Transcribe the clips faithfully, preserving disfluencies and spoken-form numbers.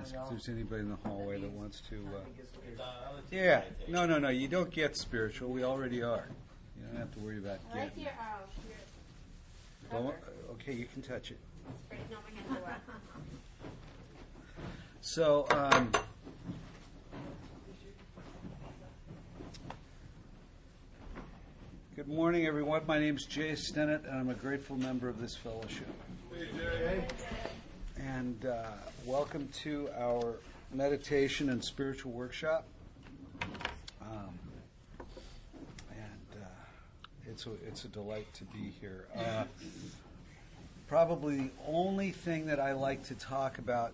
ask if there's anybody in the hallway that wants to. Uh, yeah, no, no, no. You don't get spiritual. We already are. You don't have to worry about I like getting. your, uh, your Go, cover. okay, you can touch it. Great, no, my hands are wet. So, um, good morning, everyone. My name is Jay Stennett, and I'm a grateful member of this fellowship. And uh, welcome to our meditation and spiritual workshop. Um, and uh, it's a, it's a delight to be here. Uh, probably the only thing that I like to talk about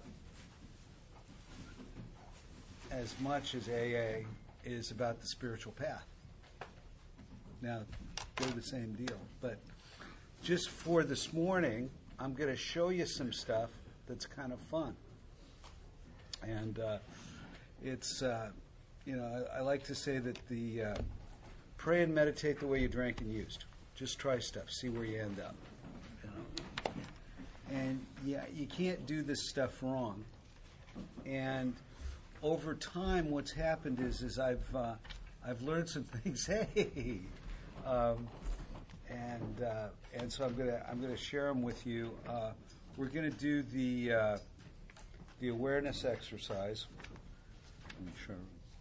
as much as A A is about the spiritual path. Now, they're the same deal. But just for this morning, I'm going to show you some stuff that's kind of fun. And uh, it's, uh, you know, I, I like to say that the uh, pray and meditate the way you drank and used. Just try stuff, see where you end up. You know? And yeah, you can't do this stuff wrong. And over time, what's happened is, is I've uh, I've learned some things. Hey, um, and uh, and so I'm gonna I'm gonna share them with you. Uh, we're gonna do the uh, the awareness exercise. Let me show.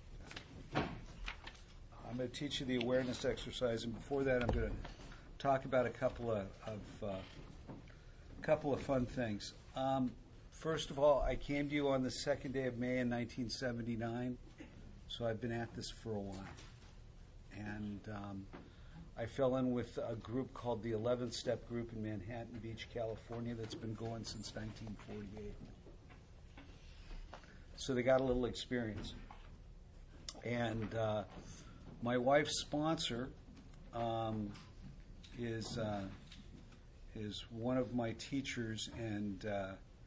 I'm gonna teach you the awareness exercise, and before that, I'm gonna talk about a couple of, of uh, couple of fun things. Um, First of all, I came to you on the second day of May in nineteen seventy-nine, so I've been at this for a while. And um, I fell in with a group called the eleventh Step Group in Manhattan Beach, California, that's been going since nineteen forty-eight. So they got a little experience. And uh, my wife's sponsor um, is uh, is one of my teachers, and uh,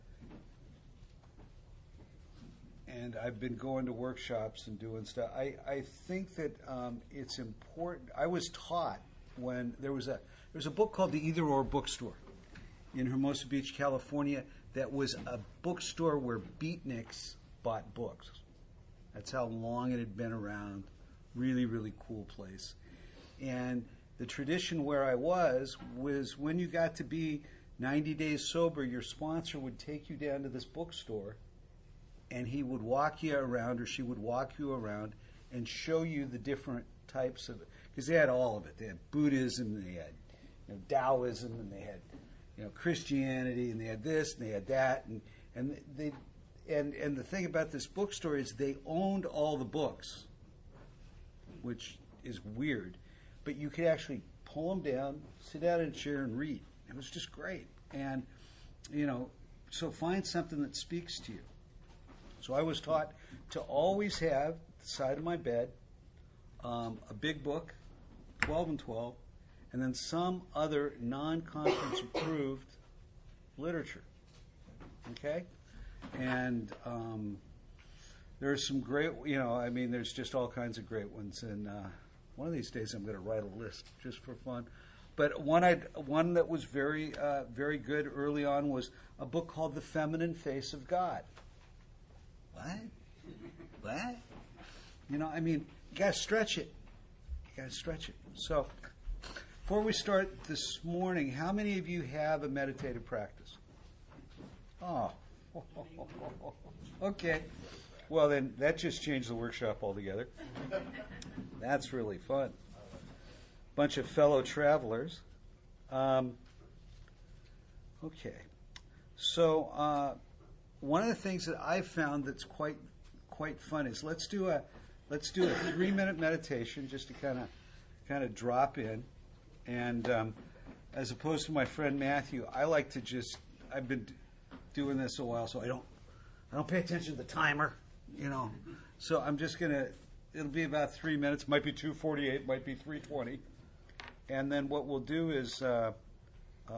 And I've been going to workshops and doing stuff. I, I think that um, it's important. I was taught when there was a there was a book called the Either Or Bookstore in Hermosa Beach, California. That was a bookstore where beatniks bought books. That's how long it had been around. Really, really cool place. And the tradition where I was was when you got to be ninety days sober, your sponsor would take you down to this bookstore, and he would walk you around, or she would walk you around, and show you the different types of it. Because they had all of it. They had Buddhism, and they had you know, Taoism, and they had you know Christianity, and they had this, and they had that, and and they and and the thing about this bookstore is they owned all the books, which is weird, but you could actually pull them down, sit down in a chair, and read. It was just great. And you know, so find something that speaks to you. So I was taught to always have the side of my bed um, a big book, twelve and twelve, and then some other non-conference approved literature. Okay? And um, there's some great, you know, I mean, there's just all kinds of great ones. And uh, one of these days I'm going to write a list just for fun. But one I one that was very, uh, very good early on was a book called The Feminine Face of God. What? What? You know, I mean, you got to stretch it. You got to stretch it. So, before we start this morning, how many of you have a meditative practice? Oh. Okay. Well, then, that just changed the workshop altogether. That's really fun. Bunch of fellow travelers. Um, okay. So, uh, one of the things that I've found that's quite quite fun is let's do a let's do a three minute meditation just to kind of kind of drop in, and um, as opposed to my friend Matthew, I like to just I've been doing this a while, so I don't I don't pay attention to the timer, you know. So I'm just gonna it'll be about three minutes, might be two forty eight, might be three twenty, and then what we'll do is. Uh, uh,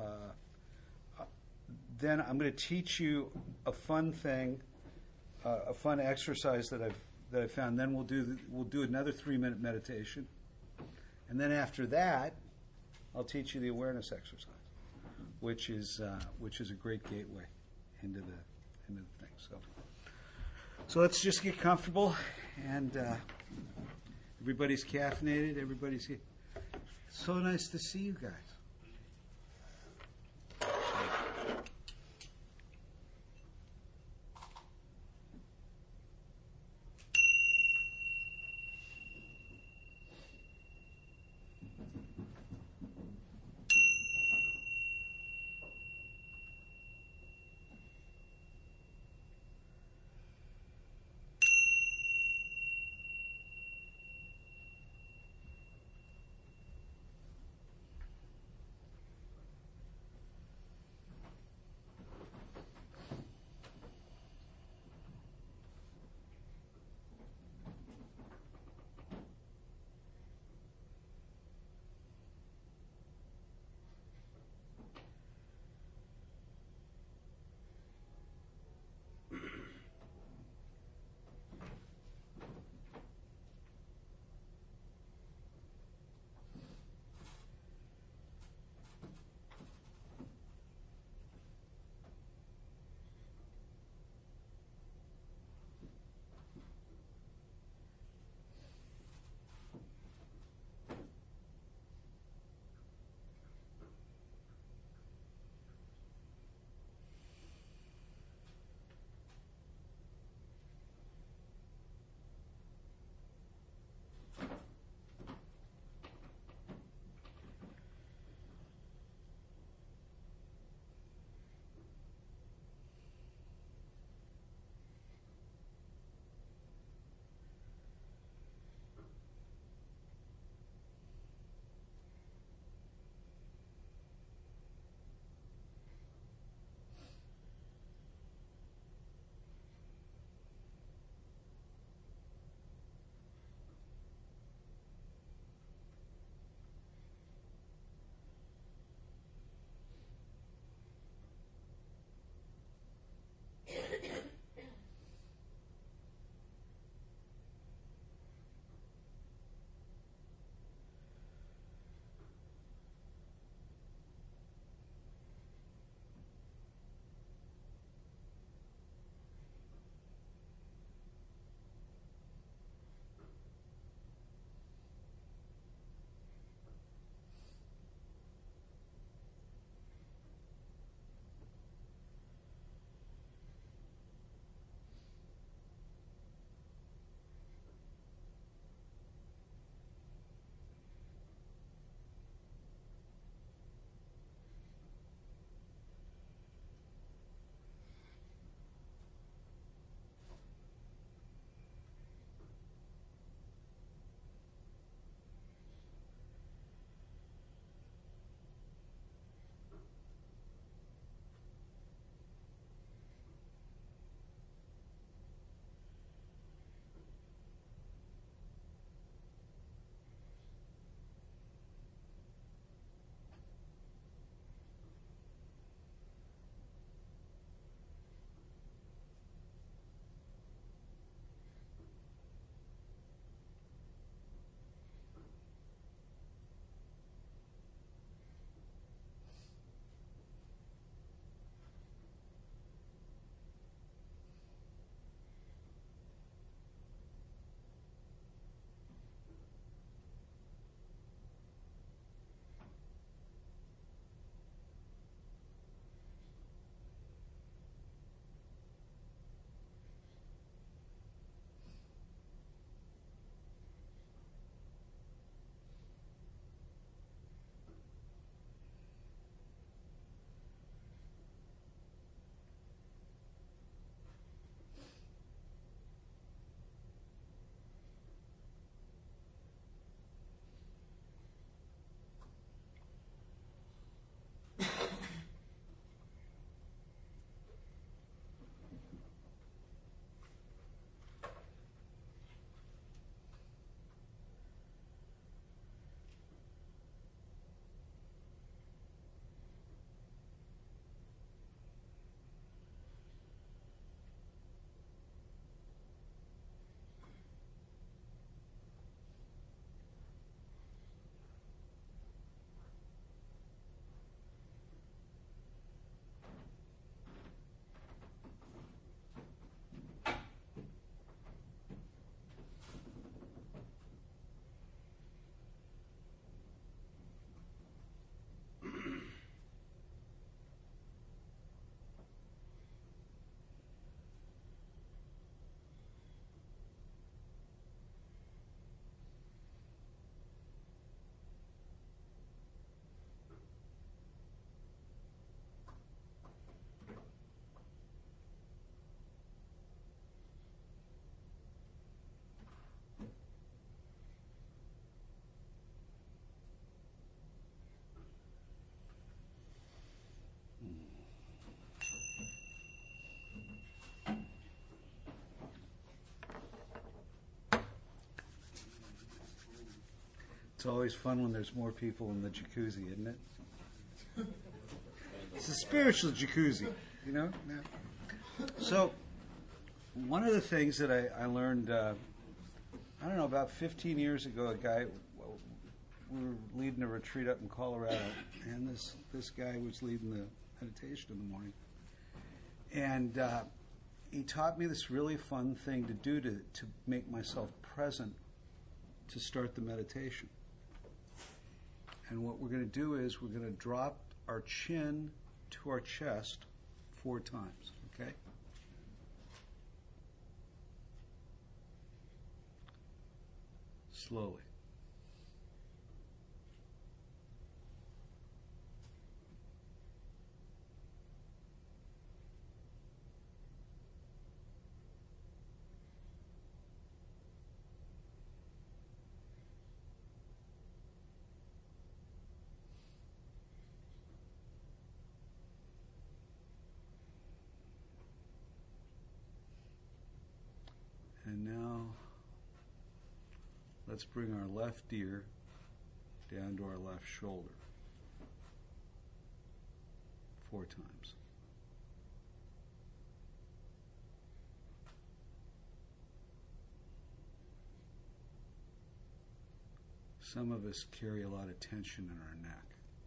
Then I'm going to teach you a fun thing, uh, a fun exercise that I've that I found. Then we'll do the, we'll do another three minute meditation, and then after that, I'll teach you the awareness exercise, which is uh, which is a great gateway into the into the thing. So, So let's just get comfortable, and uh, everybody's caffeinated. Everybody's here. It's so nice to see you guys. It's always fun when there's more people in the jacuzzi, isn't it? It's a spiritual jacuzzi, you know? Yeah. So, one of the things that I, I learned, uh, I don't know, about fifteen years ago, a guy, we were leading a retreat up in Colorado, and this, this guy was leading the meditation in the morning. And uh, he taught me this really fun thing to do to, to make myself present to start the meditation. And what we're going to do is we're going to drop our chin to our chest four times, okay? Slowly. And now, let's bring our left ear down to our left shoulder four times. Some of us carry a lot of tension in our neck.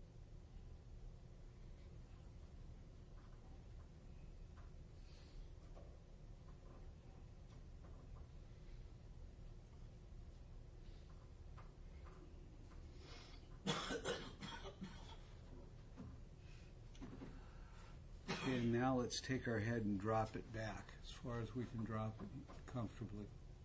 And now let's take our head and drop it back as far as we can drop it comfortably.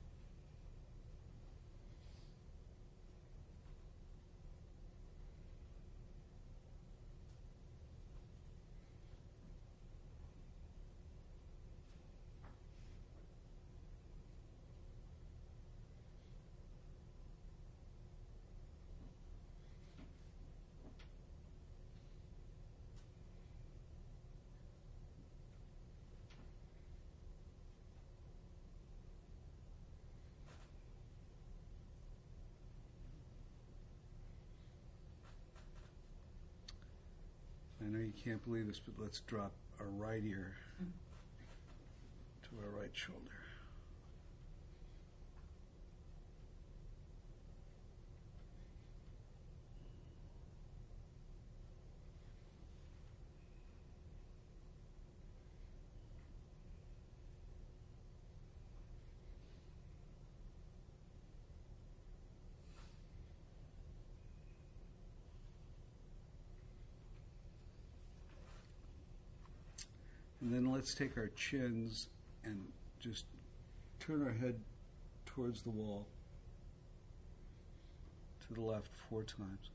I know you can't believe this, but let's drop our right ear to our right shoulder. And then let's take our chins and just turn our head towards the wall, to the left four times.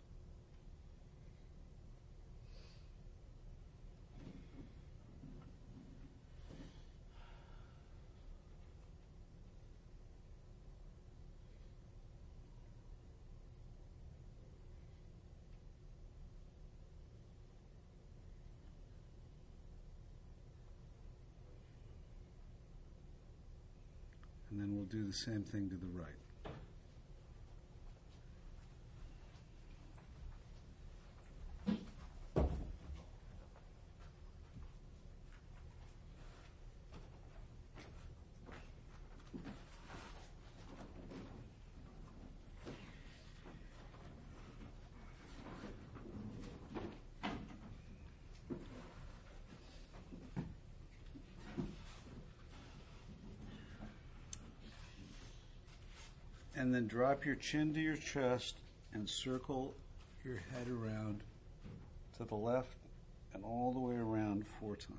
And then we'll do the same thing to the right. And then drop your chin to your chest and circle your head around to the left and all the way around four times.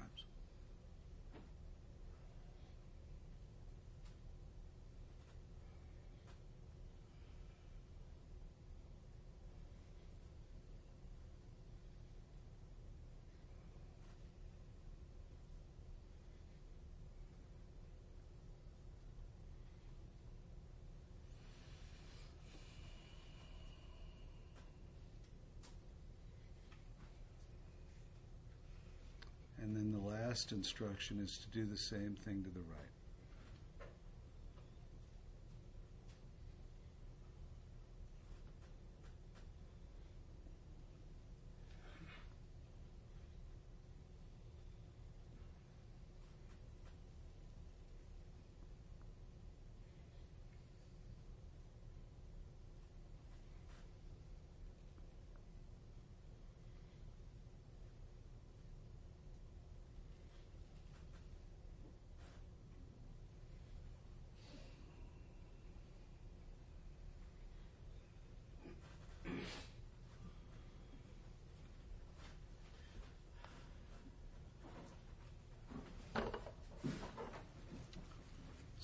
And then the last instruction is to do the same thing to the right.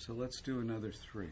So let's do another three.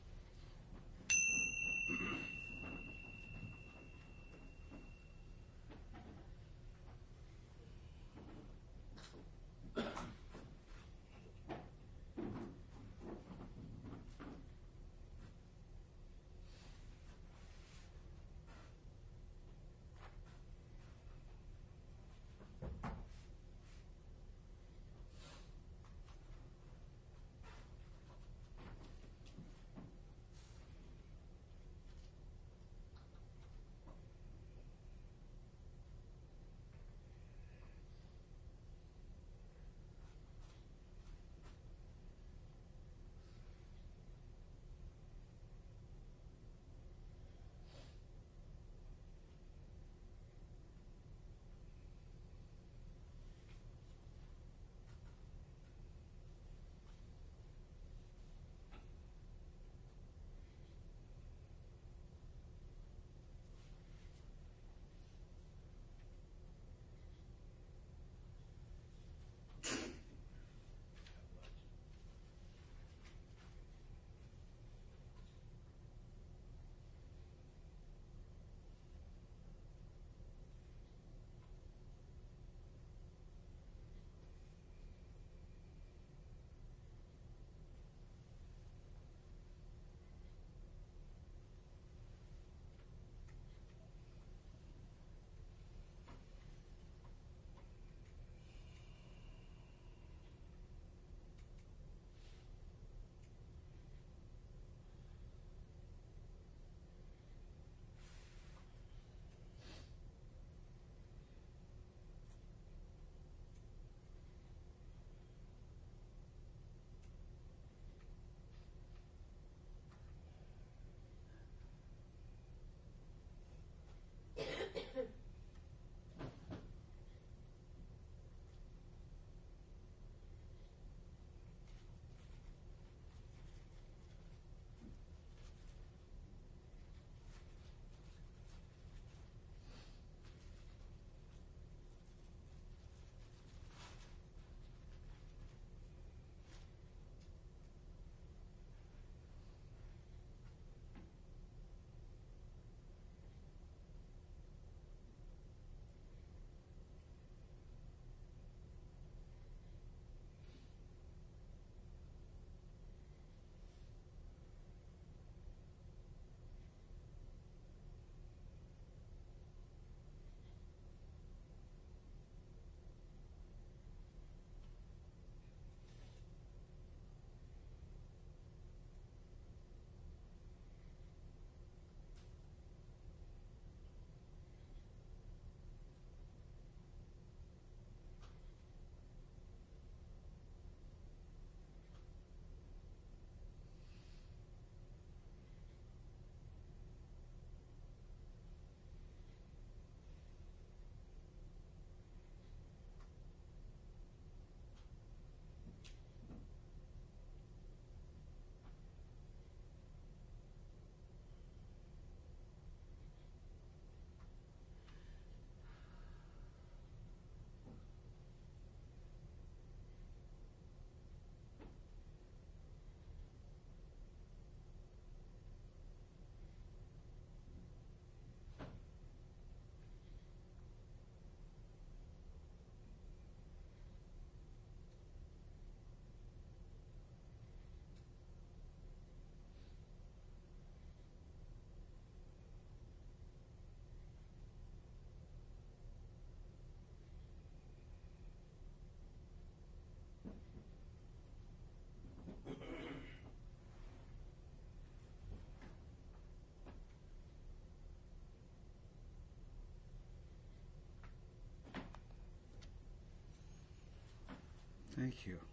Thank you.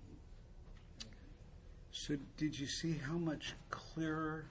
So did you see how much clearer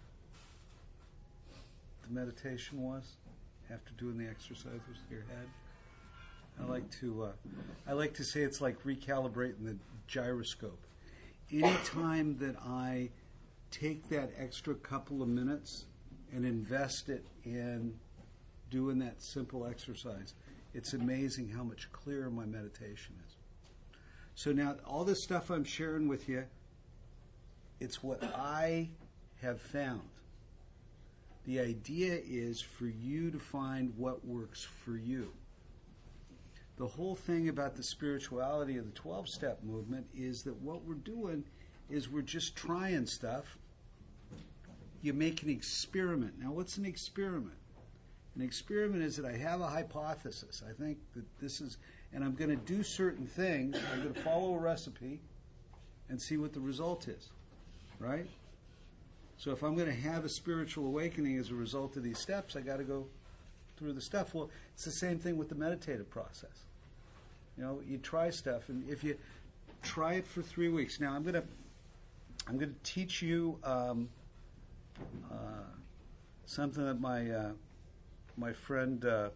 the meditation was after doing the exercises with your head? I like to uh, I like to say it's like recalibrating the gyroscope. Anytime that I take that extra couple of minutes and invest it in doing that simple exercise, it's amazing how much clearer my meditation is. So now all this stuff I'm sharing with you, It's what I have found. The idea is for you to find what works for you. The whole thing about the spirituality of the twelve-step movement is that what we're doing is we're just trying stuff. You make an experiment. Now, what's an experiment? An experiment is that I have a hypothesis. I think that this is, and I'm going to do certain things. I'm going to follow a recipe and see what the result is, right? So if I'm going to have a spiritual awakening as a result of these steps, I got to go through the stuff. Well, it's the same thing with the meditative process. You know, you try stuff, and if you try it for three weeks. Now, I'm going to I'm going to teach you um, uh, something that my uh, my friend uh,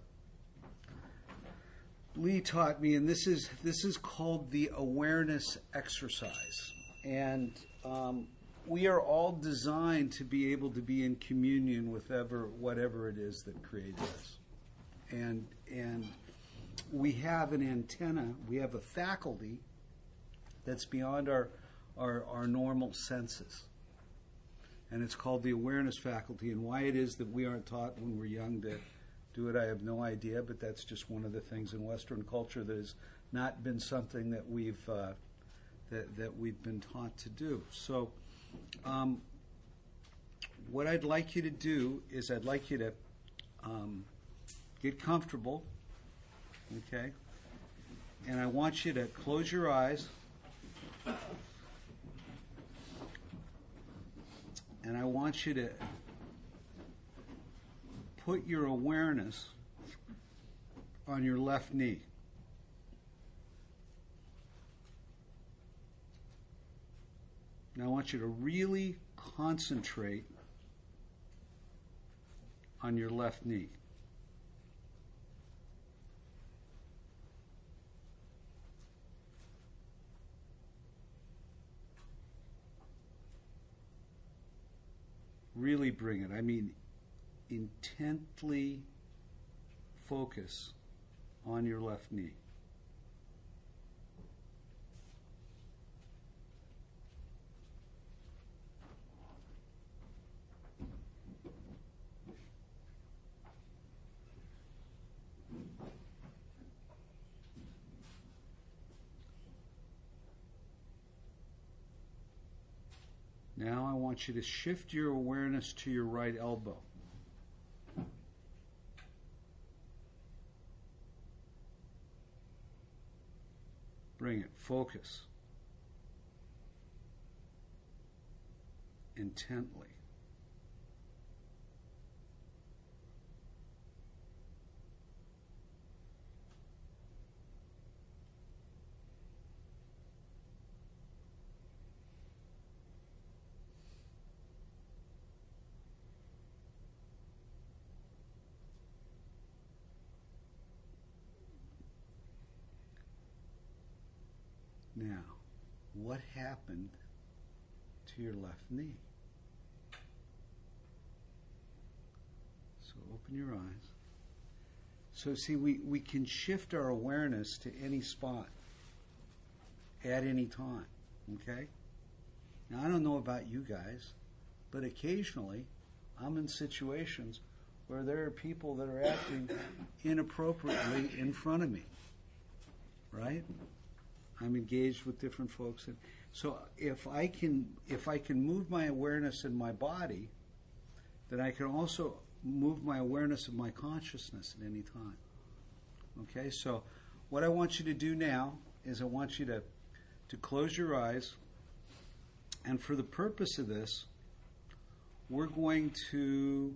Lee taught me, and this is this is called the awareness exercise, and um, we are all designed to be able to be in communion with ever, whatever it is that created us. And, and we have an antenna, we have a faculty that's beyond our, our, our normal senses. And it's called the awareness faculty. And why it is that we aren't taught when we're young to do it, I have no idea, but that's just one of the things in Western culture that has not been something that we've, uh, that, that we've been taught to do. So, Um, what I'd like you to do is I'd like you to um, get comfortable, okay? And I want you to close your eyes. And I want you to put your awareness on your left knee. Now I want you to really concentrate on your left knee. Really bring it. I mean, intently focus on your left knee. Now I want you to shift your awareness to your right elbow. Bring it. Focus. Intently. Now, what happened to your left knee? So open your eyes. So see, we, we can shift our awareness to any spot at any time, okay? Now, I don't know about you guys, but occasionally I'm in situations where there are people that are acting inappropriately in front of me, right? I'm engaged with different folks, and so if I can if I can move my awareness in my body, then I can also move my awareness of my consciousness at any time. Okay, so what I want you to do now is I want you to to close your eyes, and for the purpose of this, we're going to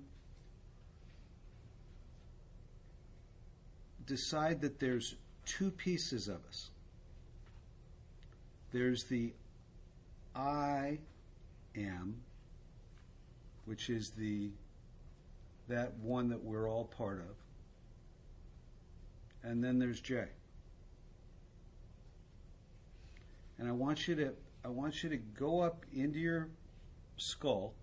decide that there's two pieces of us. There's the I am, which is the that one that we're all part of. And then there's Jay. And I want you to I want you to go up into your skull,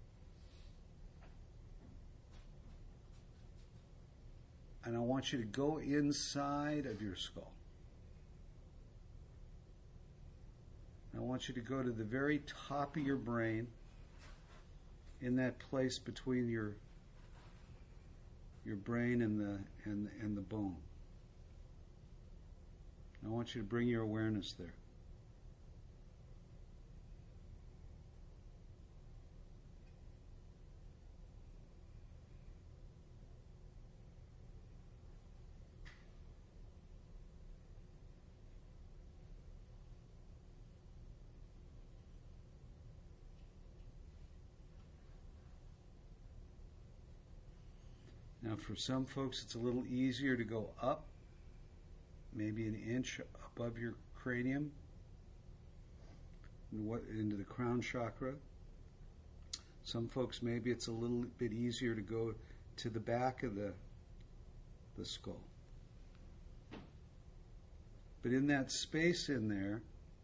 and I want you to go inside of your skull. I want you to go to the very top of your brain, in that place between your your brain and the and and the bone. I want you to bring your awareness there. Now, for some folks, it's a little easier to go up, maybe an inch above your cranium, into the crown chakra. Some folks, maybe it's a little bit easier to go to the back of the, the skull. But in that space in there,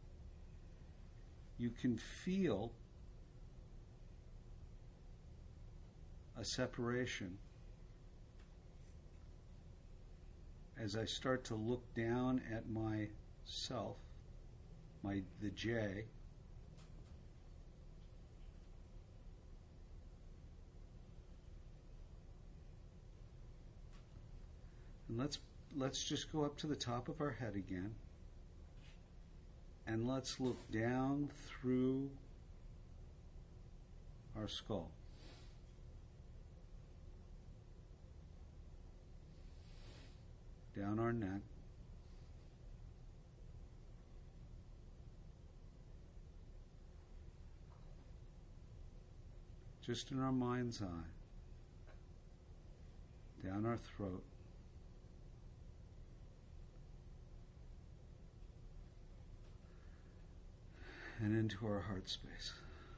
you can feel a separation. As I start to look down at myself, my the J, and let's let's just go up to the top of our head again, and let's look down through our skull. Down our neck, just in our mind's eye, down our throat, and into our heart space.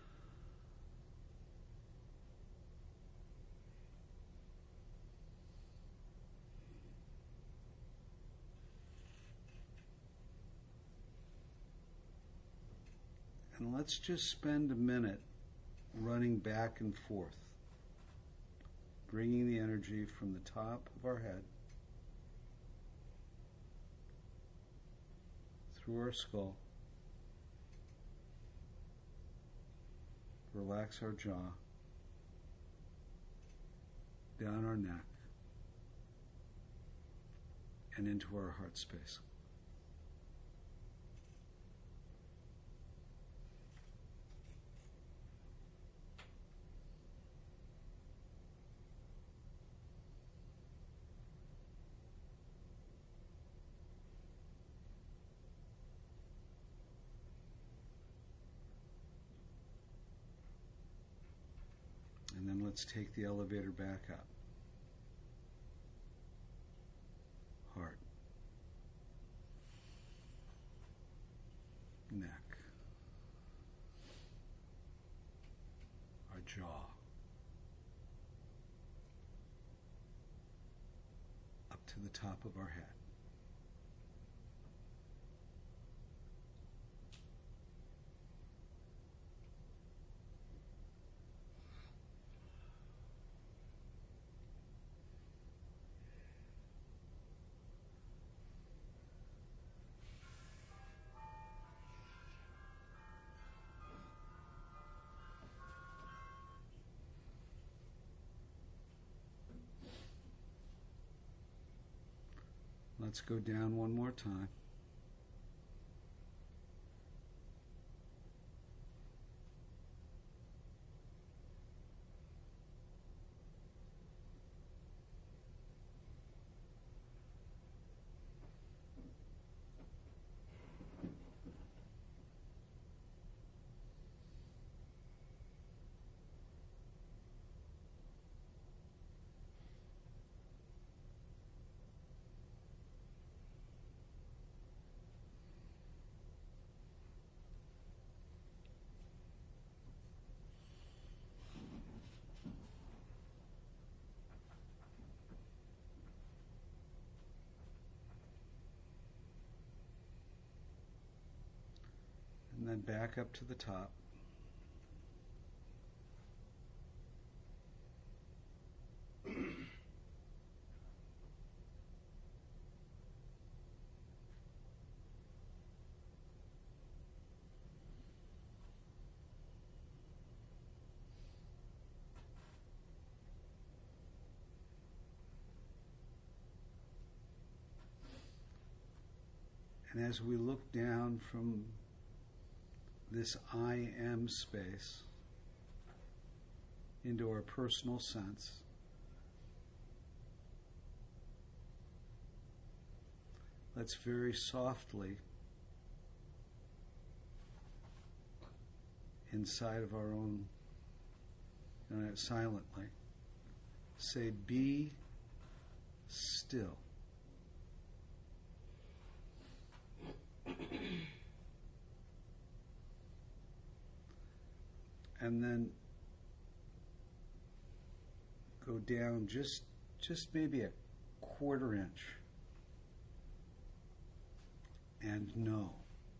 And let's just spend a minute running back and forth, bringing the energy from the top of our head through our skull. Relax our jaw, down our neck, and into our heart space. And then let's take the elevator back up. Heart. Neck. Our jaw. Up to the top of our head. Let's go down one more time. And then back up to the top. And as we look down from this I am space into our personal sense, let's very softly, inside of our own, uh, silently, say, be still. And then go down just just maybe a quarter inch and know.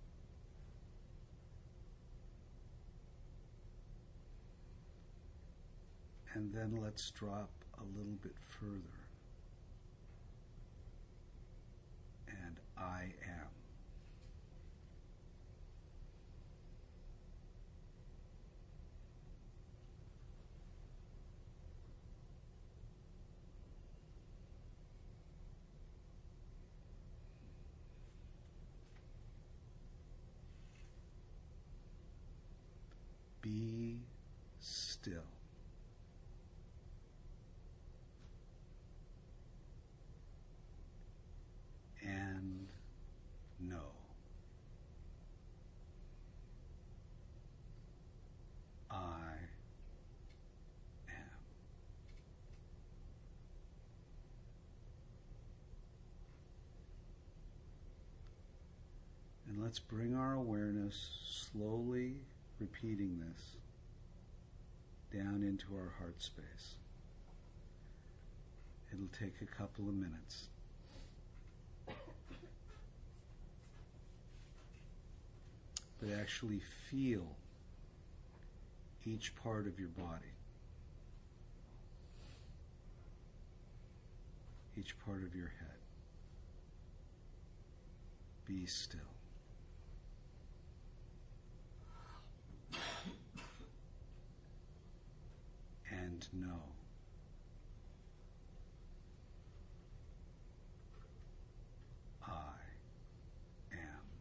And then let's drop a little bit further. And I am. Be still. And know. I am. And let's bring our awareness, slowly repeating this, down into our heart space. It'll take a couple of minutes. But actually feel each part of your body, each part of your head. Be still. And know. I am.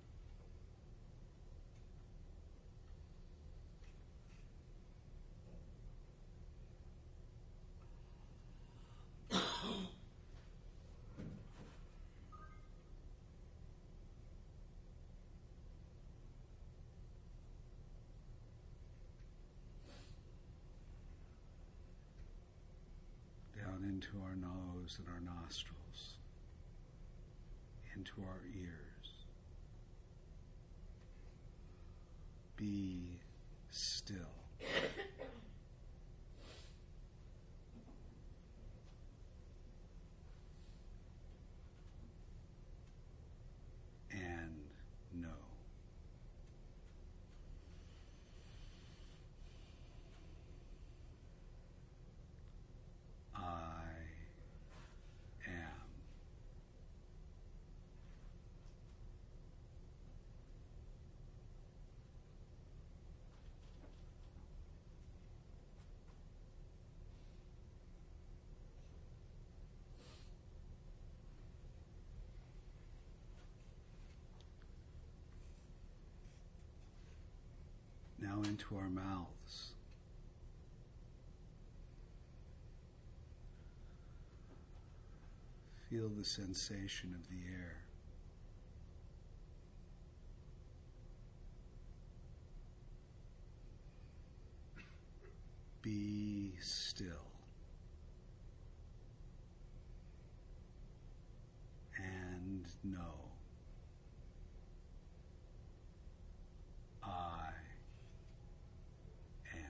Down into our nose and our nostrils, into our ears. Be still. And know. I am. Now into our mouths. Feel the sensation of the air. Be still. And know. I am.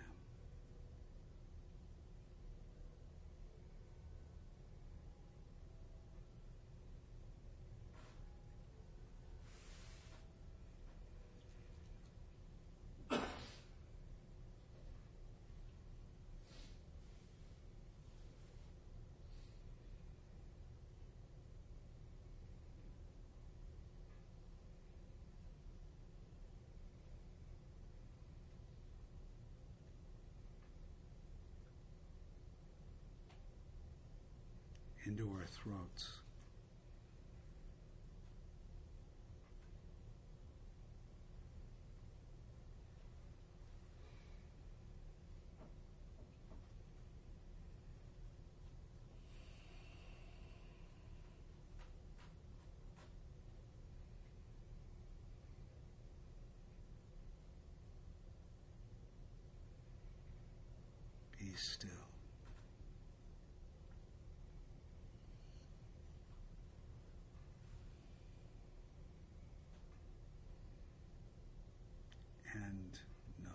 Into our throats. still. And know.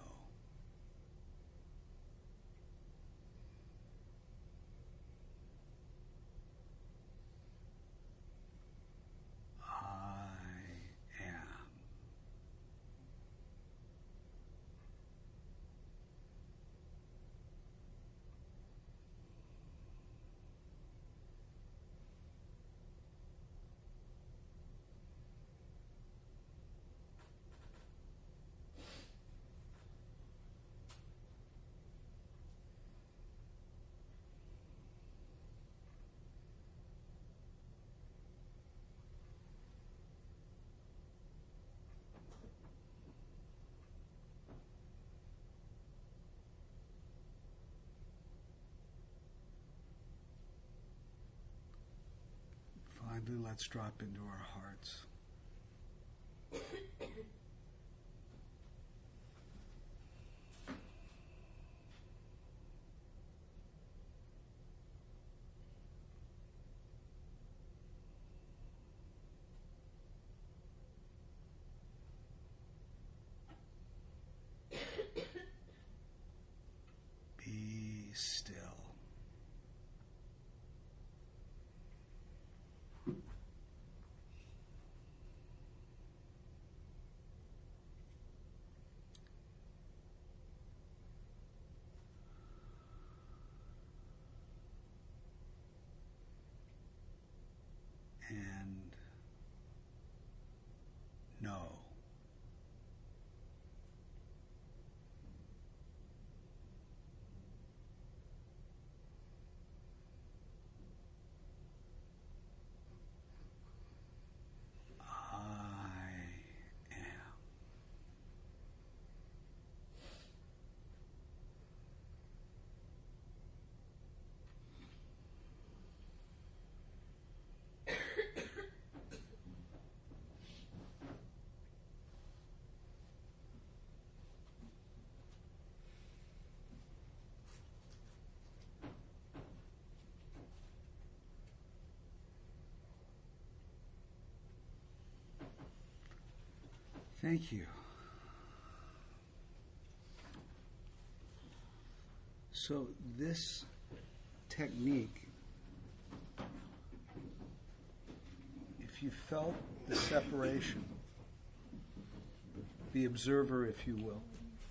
I am. Finally, let's drop into our hearts. Be still. And know. I am. Thank you. So this technique, if you felt the separation, the observer, if you will,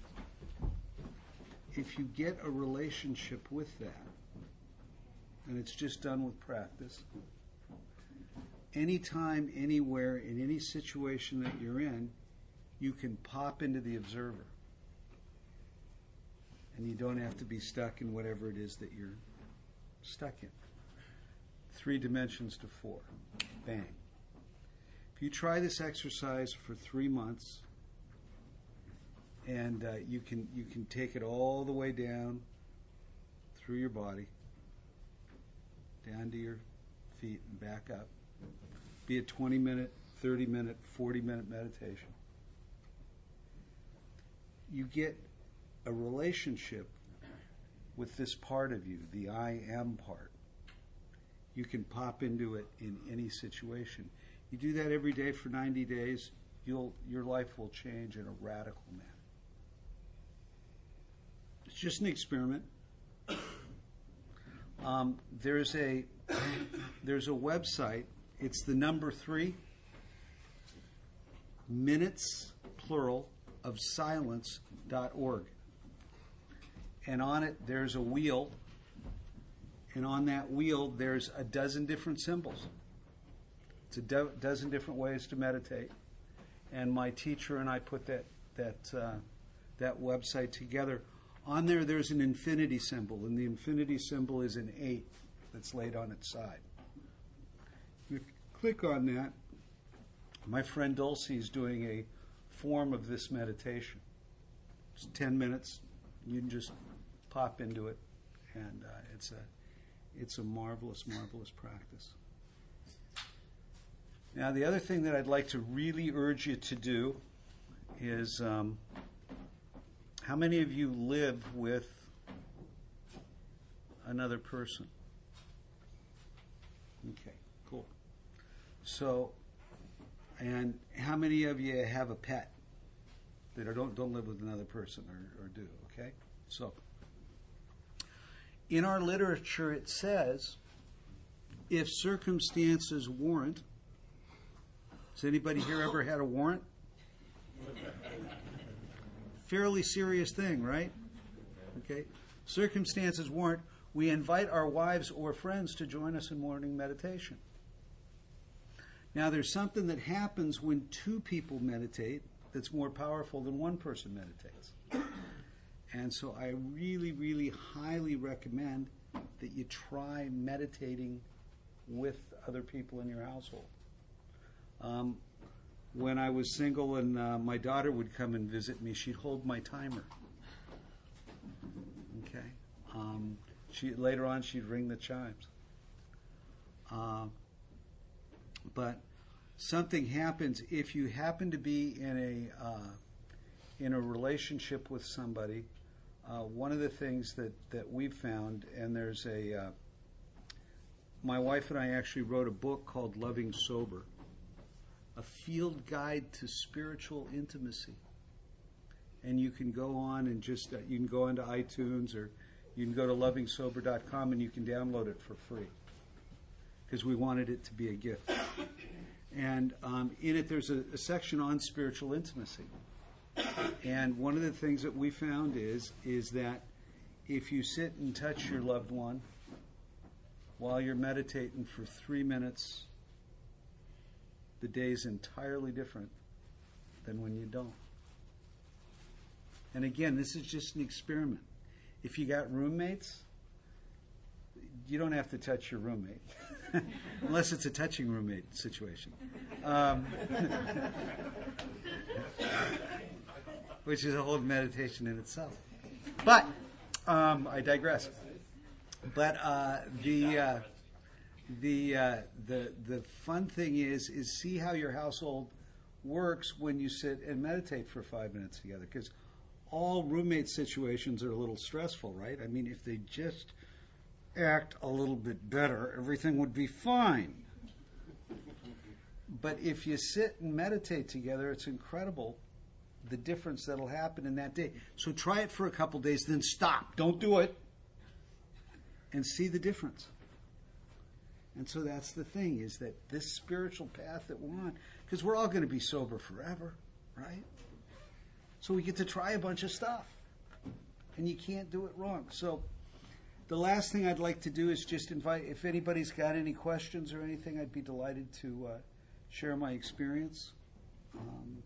if you get a relationship with that, and it's just done with practice, anytime, anywhere, in any situation that you're in, you can pop into the observer. And you don't have to be stuck in whatever it is that you're stuck in. Three dimensions to four. Bang. If you try this exercise for three months, and uh, you can you can take it all the way down through your body, down to your feet and back up. Be a twenty minute, thirty minute, forty minute meditation. You get a relationship with this part of you, the I am part. You can pop into it in any situation. You do that every day for ninety days, you'll your life will change in a radical manner. It's just an experiment. Um, there's a there's a website. It's the number three minutes plural of silence dot org. And on it there's a wheel, and on that wheel there's a dozen different symbols. It's a do- dozen different ways to meditate. And my teacher and I put that that uh, that website together. On there there's an infinity symbol, and the infinity symbol is an eight that's laid on its side. You click on that. My friend Dulcie is doing a form of this meditation. It's ten minutes. You can just pop into it, and uh, it's a it's a marvelous, marvelous practice. Now, the other thing that I'd like to really urge you to do is, um, how many of you live with another person. Okay, cool. So, and how many of you have a pet that are, don't don't live with another person or, or do? Okay, so in our literature it says, if circumstances warrant. Has anybody here ever had a warrant? Fairly serious thing, right? Okay. Circumstances warrant, we invite our wives or friends to join us in morning meditation. Now, there's something that happens when two people meditate that's more powerful than one person meditates. And so I really, really highly recommend that you try meditating with other people in your household. Um, when I was single and uh, my daughter would come and visit me, she'd hold my timer. Okay. Um, she later on she'd ring the chimes. Uh, but something happens if you happen to be in a uh, in a relationship with somebody. Uh, one of the things that, that we've found, and there's a uh, my wife and I actually wrote a book called Loving Sober, a field guide to spiritual intimacy. And you can go on and just, uh, you can go into iTunes or you can go to loving sober dot com and you can download it for free. Because we wanted it to be a gift. And um, in it there's a, a section on spiritual intimacy. And one of the things that we found is, is that if you sit and touch your loved one while you're meditating for three minutes, the day's entirely different than when you don't. And again, this is just an experiment. If you got roommates, you don't have to touch your roommate. Unless it's a touching roommate situation. Um, which is a whole meditation in itself. But, um, I digress. But uh, the... Uh, The, uh, the the fun thing is is see how your household works when you sit and meditate for five minutes together, because all roommate situations are a little stressful, right? I mean, if they just act a little bit better, everything would be fine. But if you sit and meditate together, it's incredible the difference that'll happen in that day. So try it for a couple days, then stop. Don't do it. And see the difference. And so that's the thing, is that this spiritual path that we're on, because we're all going to be sober forever, right? So we get to try a bunch of stuff. And you can't do it wrong. So the last thing I'd like to do is just invite, if anybody's got any questions or anything, I'd be delighted to uh, share my experience. Um,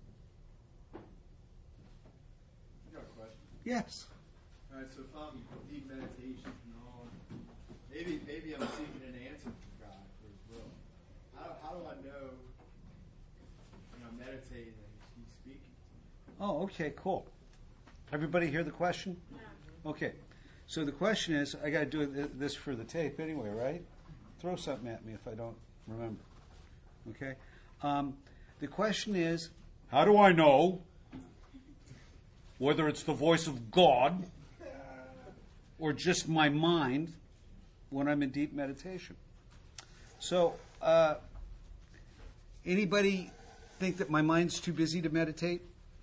I got a question. yes. All right, so if I'm deep meditation and all, maybe maybe I'm seeking an answer from God for His will. How, how do I know when I'm meditating that He's speaking? Oh, okay, cool. Everybody hear the question? Yeah. Okay. So the question is, I got to do th- this for the tape anyway, right? Throw something at me if I don't remember. Okay? Um, the question is, how do I know whether it's the voice of God or just my mind when I'm in deep meditation? So, uh, anybody think that my mind's too busy to meditate?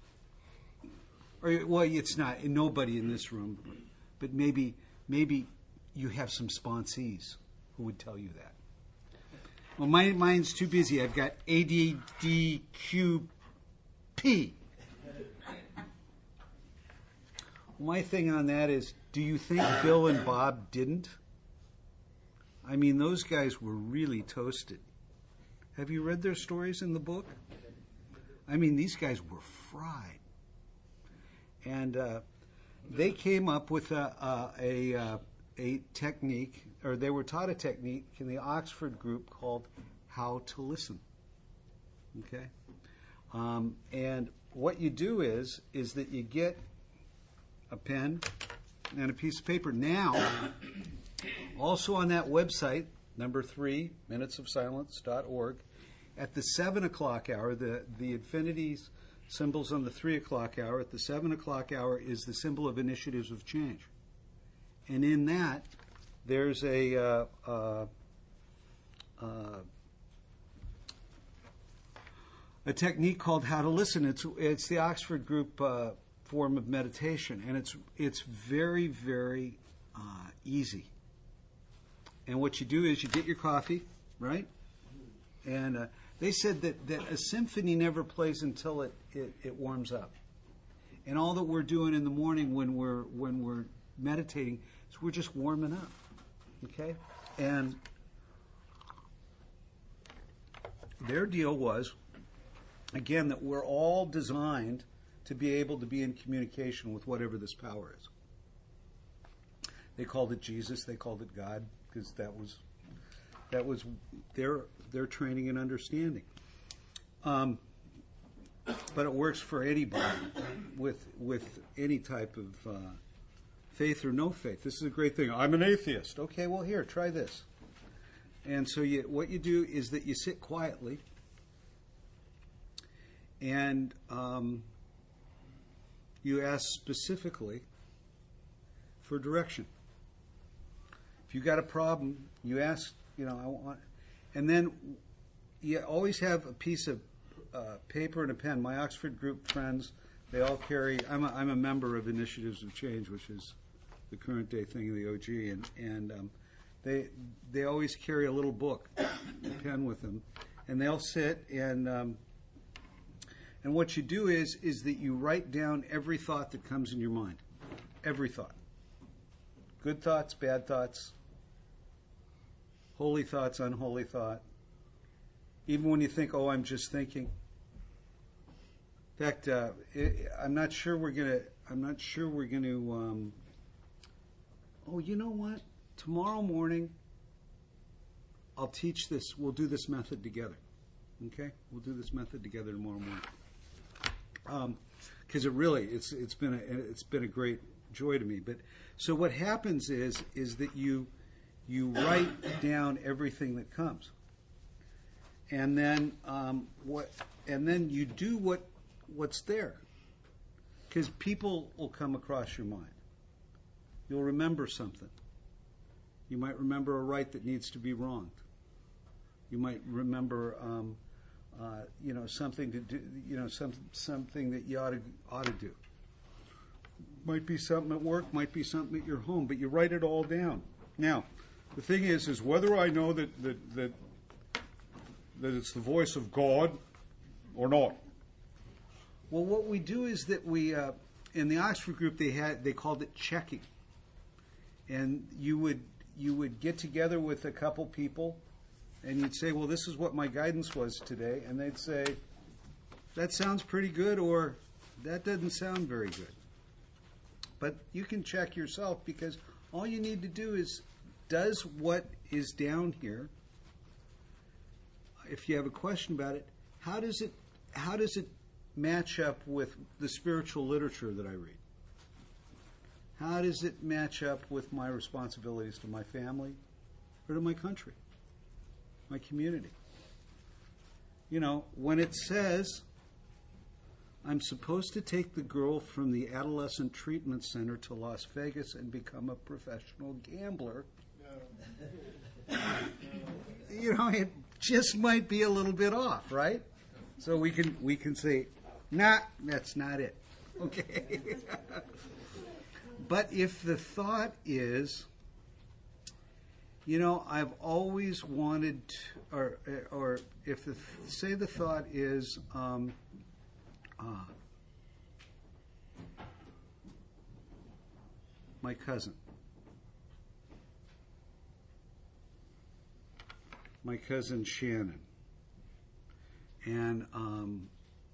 Or, well, it's not. Nobody in this room. But maybe maybe you have some sponsees who would tell you that. Well, my mind's too busy. I've got A D D Q P. My thing on that is, do you think Bill and Bob didn't? I mean, those guys were really toasted. Have you read their stories in the book? I mean, these guys were fried. And uh, they came up with a, a, a, uh, a technique, or they were taught a technique in the Oxford group called How to Listen. Okay? Um, and what you do is, is that you get a pen and a piece of paper. Now, also on that website, number three, minutes of silence dot org, at the seven o'clock hour, the, the infinities symbols on the three o'clock hour, at the seven o'clock hour is the symbol of initiatives of change. And in that, there's a uh, uh, uh, a technique called how to listen. It's it's the Oxford Group uh, form of meditation, and it's it's very very uh, easy. And what you do is you get your coffee, right? And uh, they said that, that a symphony never plays until it, it, it warms up. And all that we're doing in the morning when we're when we're meditating is we're just warming up. Okay? And their deal was, again, that we're all designed to be able to be in communication with whatever this power is. They called it Jesus, they called it God, because that was that was their their training and understanding. Um, but it works for anybody with with any type of uh, faith or no faith. This is a great thing. I'm an atheist. Okay, well here, try this. And so you, what you do is that you sit quietly and um, you ask specifically for direction. If you got a problem, you ask, you know, I want, and then you always have a piece of uh, paper and a pen. My Oxford Group friends, they all carry. I'm a, I'm a member of Initiatives of Change, which is the current day thing of the O G, and and um, they they always carry a little book, a pen with them, and they'll sit and um, and what you do is is that you write down every thought that comes in your mind, every thought, good thoughts, bad thoughts. Holy thoughts, unholy thought. Even when you think, oh, I'm just thinking. In fact, uh, it, I'm not sure we're gonna. I'm not sure we're going to. Um, oh, you know what? Tomorrow morning, I'll teach this. We'll do this method together. Okay, we'll do this method together tomorrow morning. Because um, it really, it's it's been a it's been a great joy to me. But so what happens is is that you. You write down everything that comes, and then um, what? And then you do what what's there, because people will come across your mind. You'll remember something. You might remember a right that needs to be wronged. You might remember, um, uh, you know, something to do. You know, some something that you ought to ought to do. Might be something at work. Might be something at your home. But you write it all down. Now. The thing is, is whether I know that, that that that it's the voice of God or not. Well, what we do is that we, uh, in the Oxford Group, they had they called it checking, and you would you would get together with a couple people, and you'd say, well, this is what my guidance was today, and they'd say, that sounds pretty good, or that doesn't sound very good. But you can check yourself, because all you need to do is. Does what is down here, if you have a question about it, how does it how does it match up with the spiritual literature that I read? How does it match up with my responsibilities to my family or to my country, my community? You know, when it says I'm supposed to take the girl from the adolescent treatment center to Las Vegas and become a professional gambler, you know, it just might be a little bit off, right? So we can we can say, nah, that's not it. Okay. But if the thought is, you know, I've always wanted, to, or or if the say the thought is, um, uh, my cousin. My cousin Shannon, and um,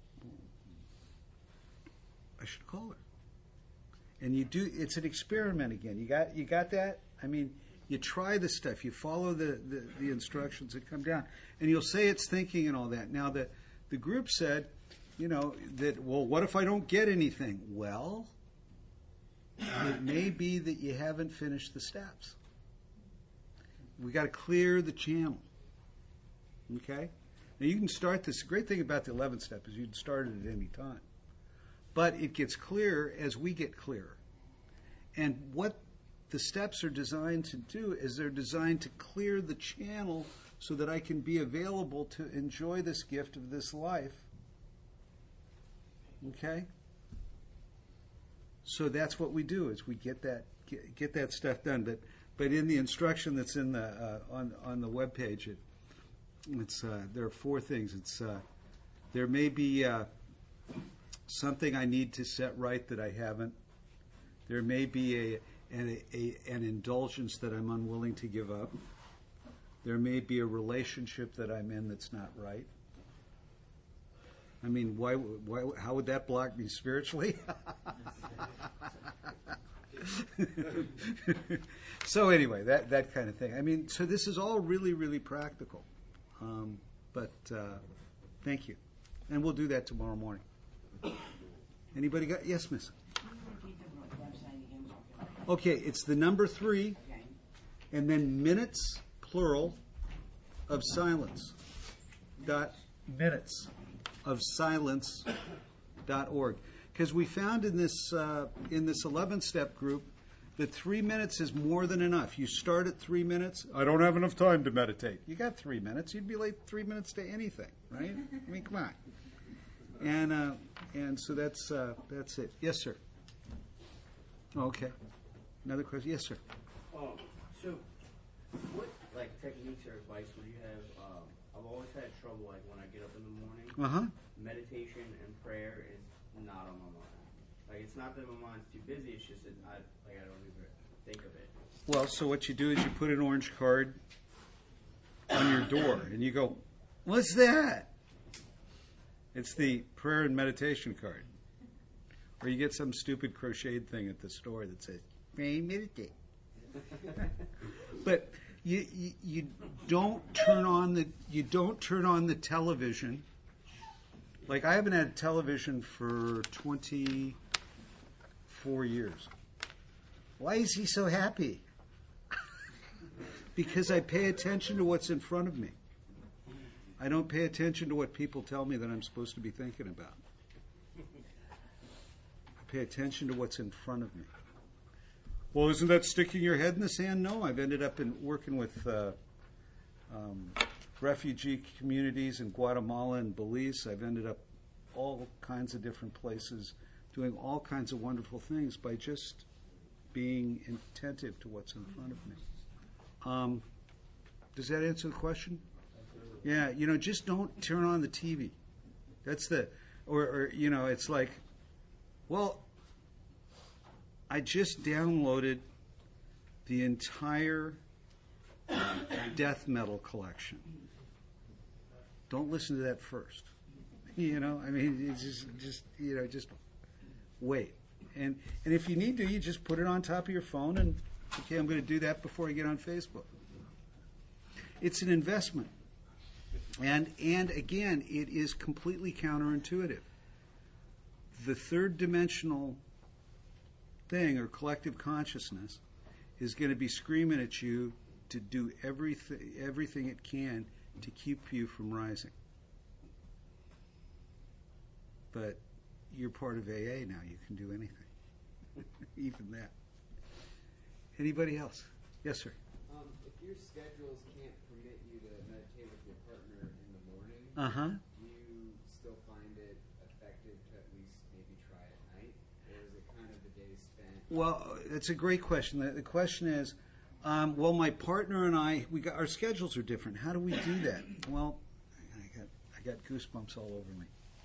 I should call her. And you do. It's an experiment again. You got you got that. I mean, you try the stuff. You follow the, the, the instructions that come down, and you'll say it's thinking and all that. Now the the group said, you know, that well, what if I don't get anything? Well, it may be that you haven't finished the steps. We got to clear the channel. Okay? Now you can start this. The great thing about the eleventh step is you can start it at any time. But it gets clearer as we get clearer. And what the steps are designed to do is they're designed to clear the channel so that I can be available to enjoy this gift of this life. Okay? So that's what we do, is we get that get, get that stuff done. But but in the instruction that's in the uh, on on the webpage, it it's uh, there are four things. It's uh, there may be uh, something I need to set right that I haven't. There may be a an, a an indulgence that I'm unwilling to give up. There may be a relationship that I'm in that's not right. I mean, why? Why? How would that block me spiritually? So anyway, that that kind of thing. I mean, so this is all really, really practical. Um, but uh, thank you, and we'll do that tomorrow morning. Anybody got? Yes, Miss. Okay, it's the number three, and then minutes plural of silence. Dot minutes. Of silence dot org, because we found in this uh, in this eleven step group that three minutes is more than enough. You start at three minutes. I don't have enough time to meditate. You got three minutes. You'd be late three minutes to anything, right? I mean, come on. And uh, and so that's uh, that's it. Yes, sir. Okay. Another question. Yes, sir. Um, so, what like techniques or advice would you have? Um, I've always had trouble like when I get up in the morning. Uh huh. Meditation and prayer is not on my mind. Like it's not that my mind's too busy. It's just that I like I don't even think of it. Well, so what you do is you put an orange card on your door, and you go, "What's that?" It's the prayer and meditation card. Or you get some stupid crocheted thing at the store that says, "Pray and meditate." But you, you you don't turn on the you don't turn on the television. Like I haven't had television for twenty-four years. Why is he so happy? Because I pay attention to what's in front of me. I don't pay attention to what people tell me that I'm supposed to be thinking about. I pay attention to what's in front of me. Well, isn't that sticking your head in the sand? No, I've ended up in working with uh, um, refugee communities in Guatemala and Belize. I've ended up all kinds of different places doing all kinds of wonderful things by just being attentive to what's in front of me. Um, does that answer the question? Yeah, you know, just don't turn on the T V. That's the, or, or you know, it's like, well, I just downloaded the entire death metal collection. Don't listen to that first. You know, I mean, it's just, just you know, just wait. And and if you need to, you just put it on top of your phone and, okay, I'm going to do that before I get on Facebook. It's an investment. And and again, it is completely counterintuitive. The third dimensional thing, or collective consciousness, is going to be screaming at you to do everything everything it can to keep you from rising. But you're part of A A now. You can do anything, even that. Anybody else? Yes, sir. Um, if your schedules can't permit you to meditate with your partner in the morning, Uh huh. do you still find it effective to at least maybe try at night, or is it kind of the day spent? Well, it's a great question. The, the question is, um, well, my partner and I, we got our schedules are different. How do we do that? Well, I got I got goosebumps all over me.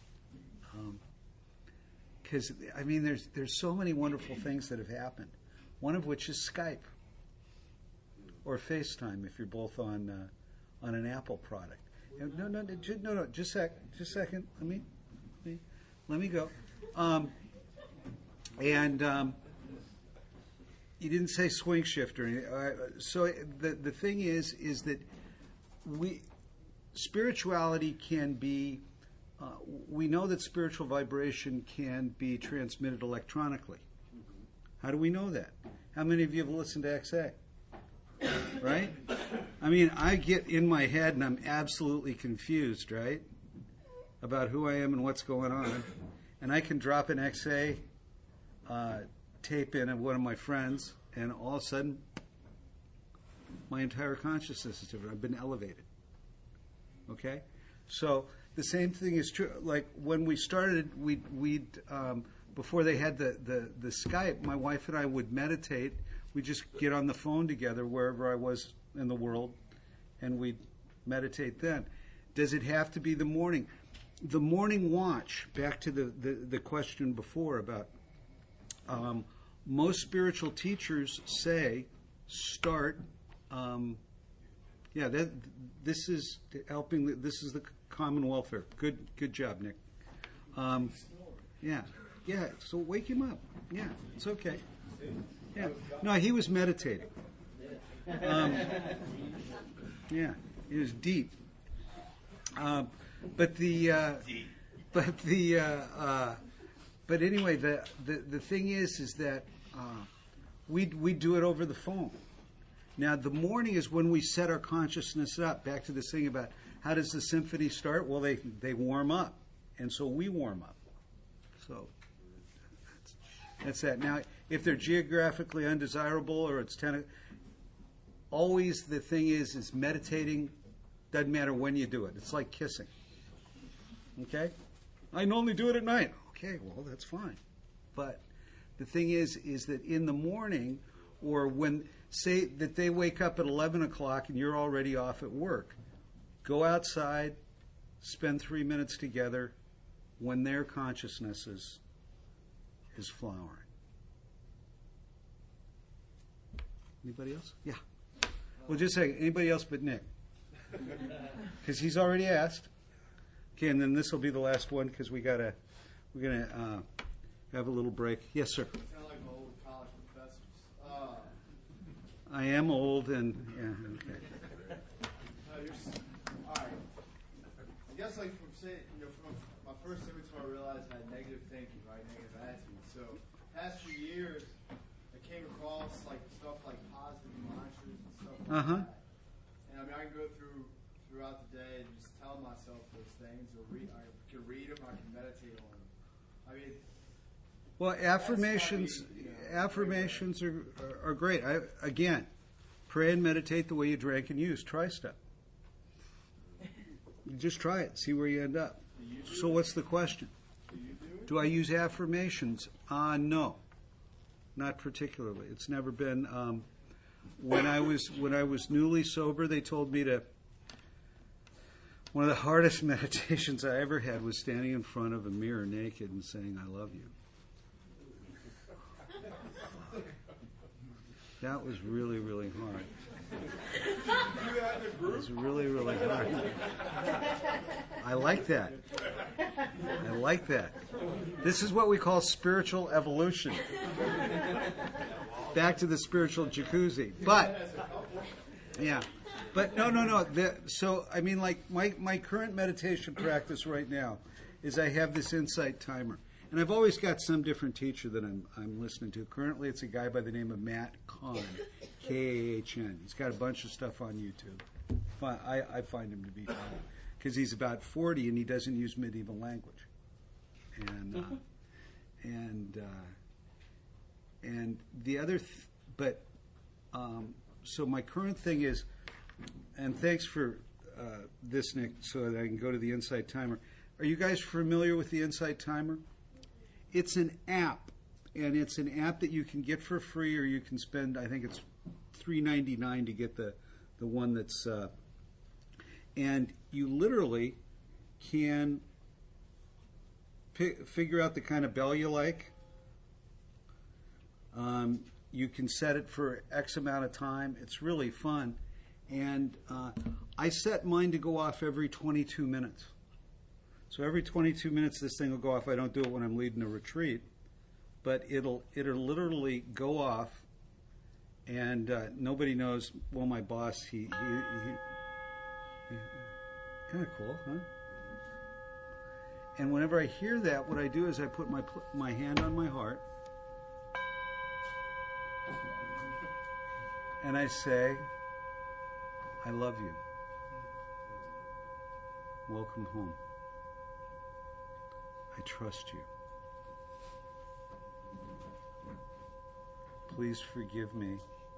Because um, I mean, there's there's so many wonderful things that have happened. One of which is Skype or FaceTime if you're both on uh, on an Apple product. And no, no, no, ju- no, no, just sec, just a second. Let me, let me, let me go. Um, and um, you didn't say swing shift or anything. Uh, so the the thing is, is that we spirituality can be. Uh, we know that spiritual vibration can be transmitted electronically. How do we know that? How many of you have listened to X A? Right? I mean, I get in my head and I'm absolutely confused, right? About who I am and what's going on. And I can drop an X A uh, tape in of one of my friends and all of a sudden, my entire consciousness is different. I've been elevated. Okay? So the same thing is true. Like when we started, we'd, we'd um, before they had the, the, the Skype, my wife and I would meditate. We'd just get on the phone together wherever I was in the world, and we'd meditate then. Does it have to be the morning? The morning watch, back to the, the, the question before about um, most spiritual teachers say start, um, yeah, that, this is helping, this is the common welfare. Good good job, Nick. Um, yeah, yeah, so wake him up. Yeah, it's okay. Yeah, no, he was meditating. Um, yeah, it was deep. Um, but the, uh, but the, uh, uh, but anyway, the, the, the thing is, is that uh, we we do it over the phone. Now, the morning is when we set our consciousness up. Back to this thing about how does the symphony start? Well, they they warm up, and so we warm up. So that's, that's that. Now, if they're geographically undesirable or it's ten, o- always the thing is is meditating. Doesn't matter when you do it. It's like kissing. Okay? I can only do it at night. Okay, well, that's fine. But the thing is, is that in the morning, or when, say that they wake up at eleven o'clock and you're already off at work, go outside, spend three minutes together when their consciousness is, is flowering. Anybody else? Yeah. Well, just say, anybody else but Nick? Because he's already asked. Okay, and then this will be the last one because we gotta we're gonna uh, have a little break. Yes, sir. You sound like my old college professors. Uh, I am old and yeah. Okay. no, you're, s- all right. I guess like from saying, you know, from my first symptoms, I realized I had negative thinking, right, negative attitude. So past few years, I came across like stuff like positive mantras and stuff like Uh-huh. that. And I mean, I can go through throughout the day and just tell myself those things, or read. I can read them. I can meditate on them. I mean, Well, affirmations That's how we, you know, affirmations are, are are great. I, again, pray and meditate the way you drank and used. Try stuff. You just try it. See where you end up. So what's the question? do you do it? Do I use affirmations? Uh, no, not particularly. It's never been. Um, when I was when I was newly sober, they told me to. One of the hardest meditations I ever had was standing in front of a mirror naked and saying, "I love you." That was really, really hard. It was really, really hard. I like that. I like that. This is what we call spiritual evolution. Back to the spiritual jacuzzi. But, yeah. But no, no, no. The, so, I mean, like, my, my current meditation practice right now is I have this insight timer. And I've always got some different teacher that I'm, I'm listening to. Currently, it's a guy by the name of Matt Kahn, K A H N. He's got a bunch of stuff on YouTube. Fun, I, I find him to be fun because he's about forty and he doesn't use medieval language. And, uh, and, uh, and the other, th- but, um, so my current thing is, and thanks for uh, this, Nick, so that I can go to the Insight Timer. Are you guys familiar with the Insight Timer? It's an app, and it's an app that you can get for free, or you can spend, I think it's three ninety-nine to get the, the one that's, uh, and you literally can pi- figure out the kind of bell you like. Um, you can set it for X amount of time. It's really fun. And uh, I set mine to go off every twenty-two minutes. So every twenty-two minutes, this thing will go off. I don't do it when I'm leading a retreat, but it'll it'll literally go off, and uh, nobody knows. Well, my boss, he, he, he, he kind of cool, huh? And whenever I hear that, what I do is I put my pl- my hand on my heart, and I say, "I love you. Welcome home. I trust you." please forgive me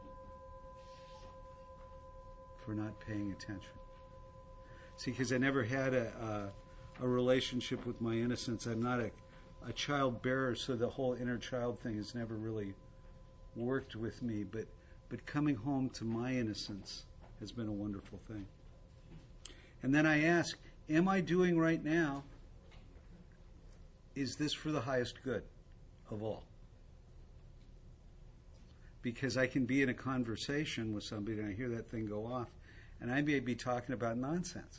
for not paying attention. See, because I never had a, a, a relationship with my innocence. I'm not a, a child bearer, so the whole inner child thing has never really worked with me. But, but coming home to my innocence has been a wonderful thing. And then I ask, am I doing right now, is this for the highest good of all? Because I can be in a conversation with somebody and I hear that thing go off, and I may be talking about nonsense,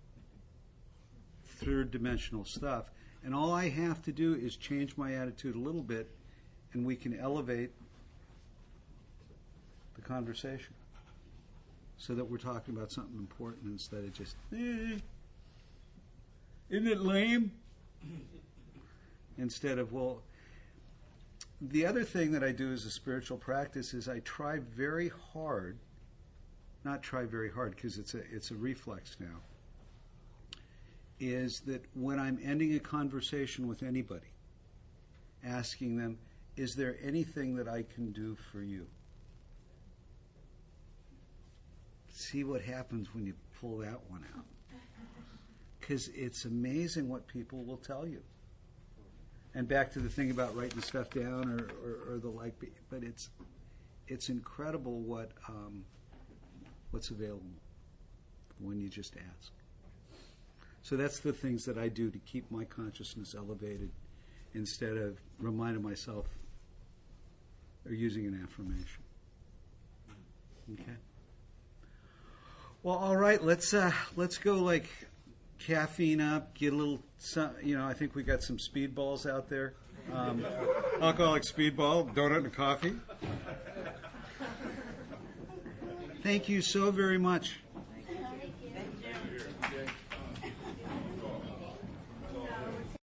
third dimensional stuff, and all I have to do is change my attitude a little bit, and we can elevate the conversation so that we're talking about something important instead of just, eh, isn't it lame? Instead of, well, the other thing that I do as a spiritual practice is I try very hard, not try very hard because it's a, it's a reflex now, is that when I'm ending a conversation with anybody, asking them, is there anything that I can do for you? See what happens when you pull that one out. Because it's amazing what people will tell you. And back to the thing about writing stuff down or, or, or the like, but it's it's incredible what um, what's available when you just ask. So that's the things that I do to keep my consciousness elevated instead of reminding myself or using an affirmation. Okay. Well, all right. Let's uh, let's go like caffeine up. Get a little. You know, I think we got some speedballs out there. Um, alcoholic speedball, donut and coffee. Thank you so very much.